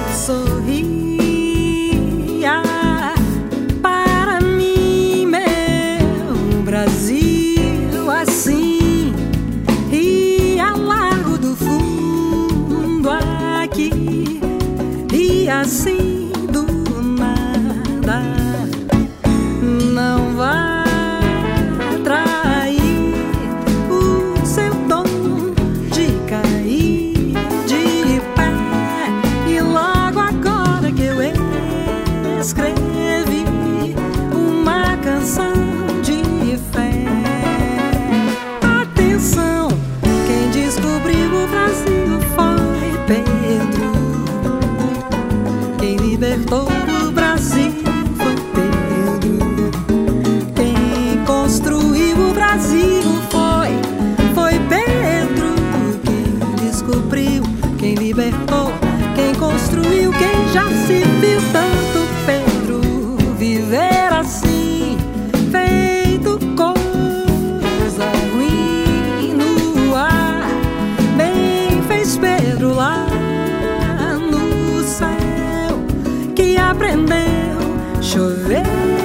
sorria para mim, meu Brasil, assim, ia largo do fundo aqui, e assim do nada. Não vai trair o seu dom de cair de pé. E logo agora que eu escrevi uma canção de fé. Atenção, quem descobriu o Brasil foi Pedro. Quem libertou o Brasil foi Pedro. Quem construiu o Brasil foi Pedro. Quem descobriu, quem libertou, quem construiu, quem já se viu tanto Pedro viver assim, feito coisa ruim no ar. Bem fez Pedro lá no céu, que aprendeu chover.